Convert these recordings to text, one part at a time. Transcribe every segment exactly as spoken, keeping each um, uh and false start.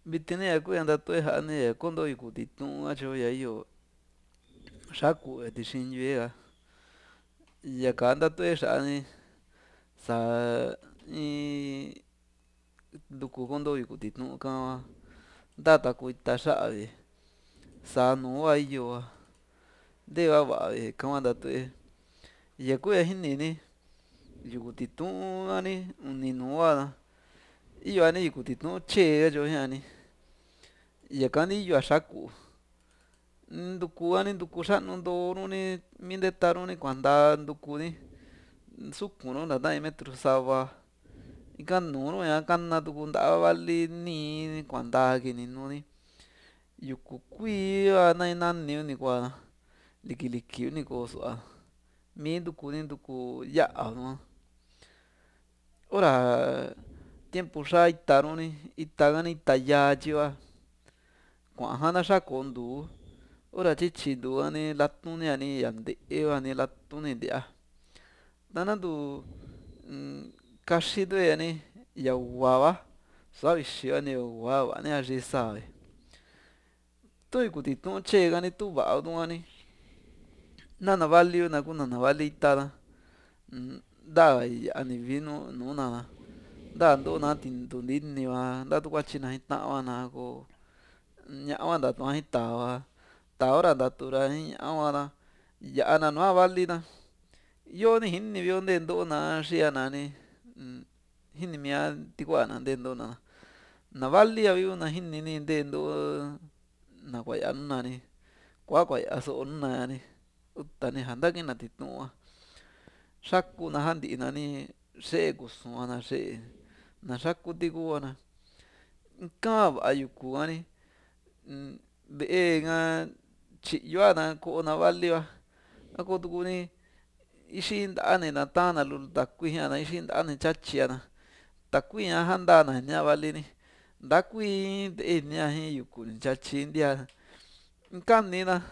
Viti ni a kui'a ntato'e ja'ani ña kontoo yuku titu'un achio ña io xáku tixi ntui'a yaka ntato'e xa'ani saa in ntuku kontoo yuku titu'un kava ntata kuita xa'avi saa nu'ua io'a nteva va'a ika hua ntato'e ya kuu ña jinini yuku titu'un nani uni nu'a io ani yuku titu'un tyee katyo jia'ni yaka ni iyo'a xáku ntuku ntuku xa'nu ntoo nuni mi nteta nuni kuantaa ntukuni sukun nta nta iin metru sava ika nuu nu'ña kana tuku nta'a vali nii kuantaa kini nuni yuku kuii'a nai nani ni kuaa liki liki ni koo su'a mi ntukuni ntuku ya'a nua hora tiempu xaa ita nuni ita ka ita yaa tyiva kua'ja na xákuo ntuu hora tyityi ntuu ni latuni a ni ya nte'e va ni latuni nti'a tanantu kaxitu'e a ni ya u'vava su'a vixi vani ya u'va va'a ni axi savi tu yuku titu'un tyee ka ni tu va'a utua ni nana valiu na ku nana vali ita na ntaa ya'a ni vii nùùna na nta nto'ona tunti'ni va ntatu kuatyina jii ta'va na ko ña'a hua ntatua ji tá'a va tá'a hora ntatura ji ña'a hua ra ya'a na nua vali na yo ni jini vio ntee nto'ona xia na ni jini mia tiku'a na ntee nto'ona na valia viu na jinini ntee ntoo na kuaya'a nuna ni kua kuaya'a so'o nuna ni uta ni ja ntakina titu'un a xáku na jantina ni xe'e kusu'a na xe'e na xáku tikua na ika va'a yuku ka ni ve'e ka tyiyo'a na ko'o na vali va a ko tuku ni ixi nta'a ni na ta'na lu takui jia'na ixi nta'a ni tyatyi'a na takui ña jantana inia vali ni ntakui nte'e inia ji yuku ni tyatyi ntia nkani na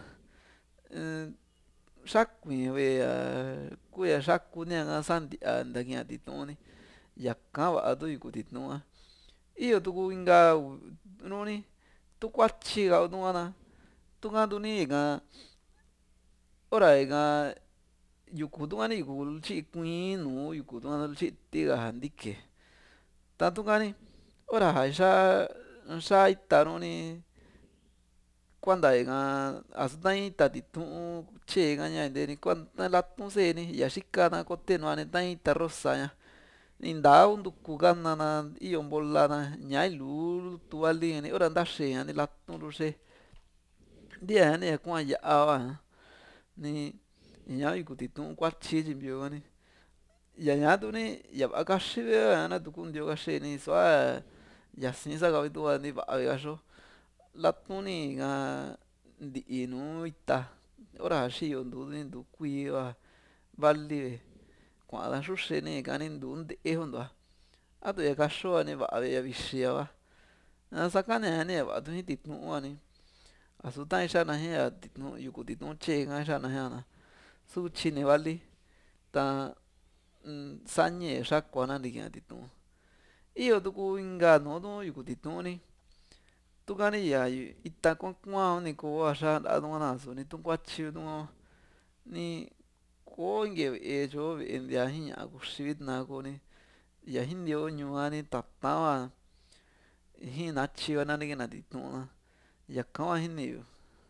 xákui'n ve'e kui'a xákunia ka santia ntakia titu'un ni yaka va'a tu yuku titu'un a iyo tuku inka nuni tu kuatyi ka utua na tuka ntu nii ka hora ika yuku tuka ni yuku tyi kui'i nùù yuku tuka tyiti ka ja ntike tatuka ni hora ja xaa xaa ita nuni kuanta ika asu tai ita titu'un tyee ka ña nteni kuanta latu se'e ni ya xikana kote nua ni tai ita rosa ña intaa kuntuku kana na iyo mpola na ñaa iluu lutu vali ni hora ntaxe ña ni latu luxe ntia ña ni ña kua ya'a va ni ñaa yuku titu'un kuatyi tyimbio ka ni ya ñaa tuni ya va'a kaxi'e va natu kuntio kaxe'e ni su'a yasi saka vitua ni va'a kaxio latuni ka ntii nùù ita hora ja xiyo ntu'ni ntuu kui'i va vali kua'na xuxe ni ika ni ntuu nte'e juntua atu ya kaxio a ni va'a ve'e vixi va a sakania ña ni ña va'a tu ji titu'un a ni asu tai xa'na jia titu'un yuku titu'un tyee ka xa'na jia'na sutyi ni vali ta sañe xákua na ntikia titu'un iyo tuku inka nùù tu yuku titu'un ni tuka ni ya ita kuaa kuaa ni ko'a xaa nta'a tuka na suni tu kuatyi tua ni kò'o inka ve'e tyo ve'e ntia ji ña'a kuxi na ko ni ya jinio ñuu a ni tata'n va ji natyi va nantikina titu'un na yaka hua jini yu.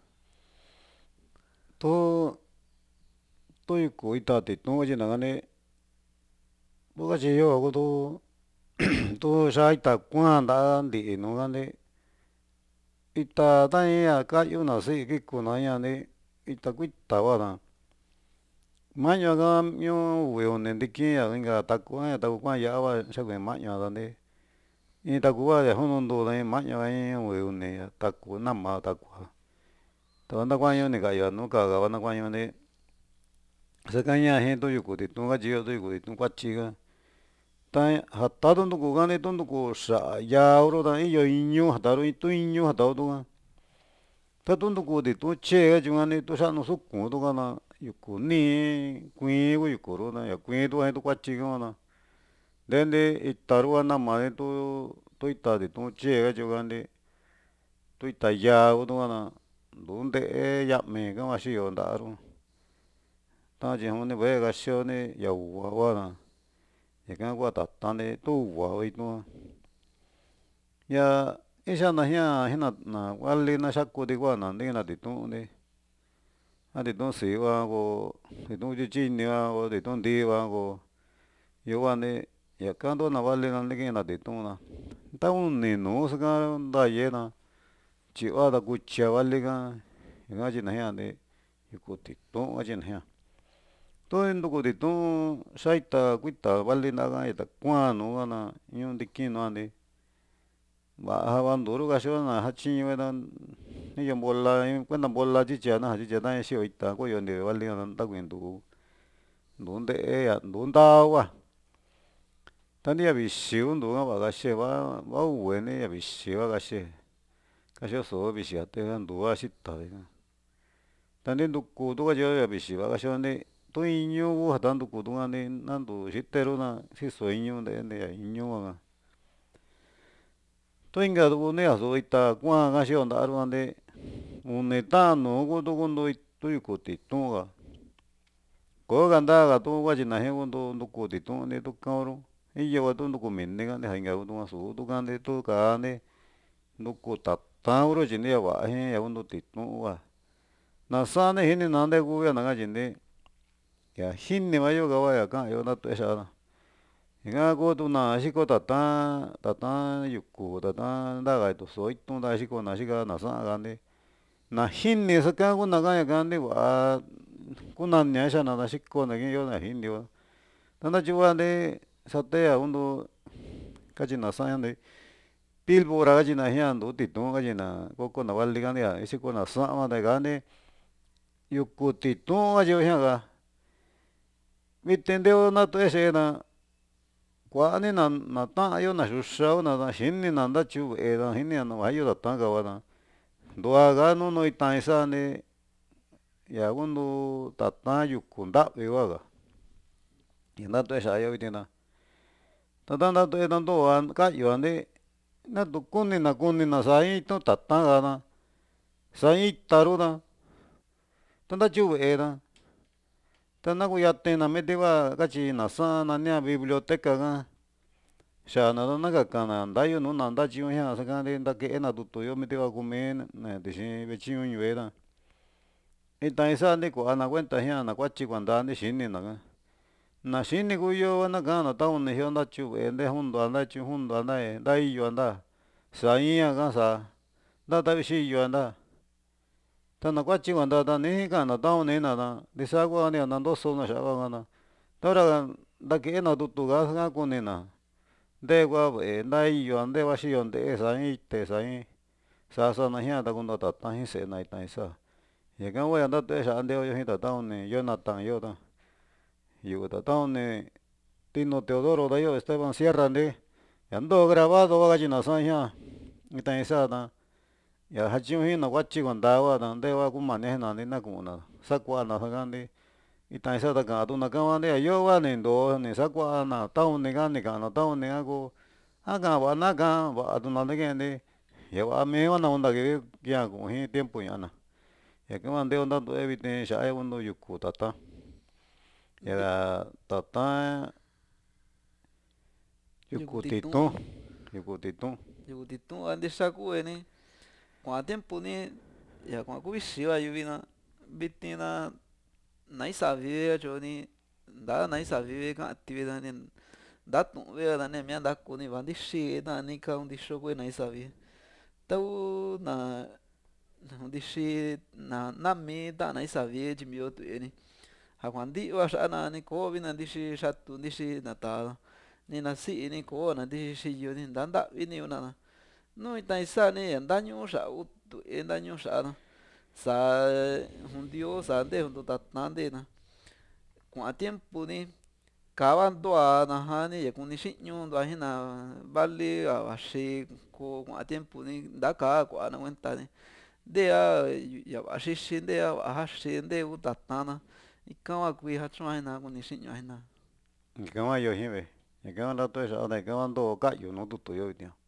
tu tu yuku ita titu'un katyina kani tu katyiyo kutu tu xaa ita kuaan nta'a nti'i nùù kani ita tai a ka'yuna si'i kikuna ña ni ita kuita hua na mañu ka ñu uvi uni ntiki a inka taku ña taku kua'an ya'a va xakui'in mañu dani in taku hua yaju nuntuu in mañu ka in uvi uni taku nama taku ta nakuañu ni ka'yu nùù ka'ka va nakuañu ni sakaña ji tu yuku titu'un katyiyo tu yuku titu'un kuatyi ka ta jata tuntuku ka ni tuntuku xa'a yauru ta iyo iñu jataru tu iñu jatao tuka ta tuntuku titu'un tyee katyi yuka ni tu xa'nu sukun tuka na yuku nii kui'i ku yukuru ta ya kui'i tua ji tu kuatyi ka na nte'e nti ita ru a nama ni tu tu ita titu'un tyee katyi yuka nti tôi tại gia của tôi là đúng để dập mình cái mà sử dụng đã luôn ta chỉ hôm nay về cái số này dầu quá là thì cái qua tập ta này tu quá vậy thôi ya isa na hiya hina na wali na sakku di kwa na ndi na di tu ni a di tu si wa ko di tu ji chi ni wa ko di tu di wa ko yo wa ni ya kando na wali na ndi na di tu na ta un ni no sa ka da ye na chi wa da ku cha wali ka nga ji na hiya ni ku ti tu wa ji na hiya to en do ku di tu sai ta ku ta wali na ga ta kwa no na yun di ki no ni Bahawan dulu kasih na hachi wedan ni yang bola ni kan bola jica na jica na sih ita ko yon de wali na ta kuin tu donde ya donda wa tani ya bisi un do ba kasih ba ba uene ya bisi ba kasih kasih so bisi ate kan dua sita de tani du ku du kasih ya bisi ba kasih ni tu inyo wo hatan du ku du ni nan du sitero na si so inyo de ne ya inyo wa to inga do ne aso ita kwa ga shi onda aru ande une ta no go do gondo to yu ko ti to ga ko ga nda ga to wa ji na he gondo do ko ti to ne to ka ro e ye wa to do ko men ne ga ne ha inga do so do ga ne to ka ne do ko ta ta ro ji ne wa he ya gondo ti to wa na sa ne he ne na de go ya na ga ji ne ya hin ne wa yo ga wa ya ka yo na to sha na Nga ko tu na shiko tata tata yuku tata ndaga to so itu nda shiko na shika na sa ga ne na hin ne sa ka ko na ga ya ga ne wa ko na nya sha na na shiko na ge yo na hin de wa tanda ju wa ne sa te ya undo ka ji na sa ya ne pil bo ra ga ji na hian do ti to ga ji na ko ko na wal li ga ne ya shiko na sa ma de ga ne yuku ti to ga jo hian ga mi ten de na to ese na kwa ni na na ta yo na shu shao na da shin ni na da chu e da hin ni na wa yo da ta ga wa da do a ga no no i ta sa ne ya gun do ta ta yu kun da we wa ga y na to sa yo ti na ta da na to e da do an ka yo ne na do kun ni na kun ni na sa i to ta ta ga na sa i ta ru da ta da chu e da ta na ku ya te na me te wa ka chi na sa na nya biblioteca ga sha na na ga ka na nda yo no na nda chi yo ya sa ka de nda ke na tu to yo me te wa ku me na de shi be chi yo yue da e ta sa de ko ana cuenta ya na kwa chi kwa nda ni shin ni na ga na shin ni ku yo na ga na ta un ne yo nda chu e de hun do nda chu hun do nda e da i yo nda sa i ya ga sa da ta shi yo nda ta na kwa chi kwa nda da ni ga na ta un ne na da de sa kwa ne na do so na sha ga na ta ra da ke na tu tu ga ga ku ne na de wa e na i yo ande wa shi yo de sa i te sa i sa sa na hia ta kun da ta ta hi se na ta sa ye ga wa da te sa ande yo hi ta ta un ne yo na ta yo da yu ta ta un ne Tino Teodoro da yo Esteban Sierra de ando grabado wa ga na sa hia ni ta sa da ya ha chi hi na wa chi kon da wa da de wa ku ma ne na ni na ku na sa kwa na sa ga de ita isa ta ka tu na ka wa de yo wa ne do ne sa kwa na ta un ne ga ne ka na ta un ne ga ko a ga wa na ga wa tu na de ge ne ye wa me wa na onda ge ya ko hi tiempo ya na ya que man de onda to evite sha ai undo yuku ta ta ya ta ta yuku ti tu yuku ti tu yu ti tu ande sa ku e ni kwa tempo ni ya kwa ku si wa yu vi na biti na nai sa vi cho ni da nai sa vi ka atividade ni da tu ve da ne me da ku ni van di shi da ni ka un di sho ku nai sa vi tau na di shi na na mi da nai sa vi de mi tu ni ha kwan di wa sha na ni ko vi na di shi sha tu di shi na ta ni na si ni ko na di shi yu ni da da vi ni na no i ta sa ni da nyu sha u tu e da nyu sha na sa hun dio sa de hun ta ta de na kwa tiempo ni kawan do a na ha ni ye kun ni shi nyu do hi na vale a shi ko kwa tiempo ni da ka kwa na cuenta ni de a ya ba shi shi de a ha shi de u ta ta na i ka wa ku ha chwa na kun ni shi nyu na ni ka wa yo hi ve ni ka wa da to sa da ka wa do ka yu no tu tu yo ti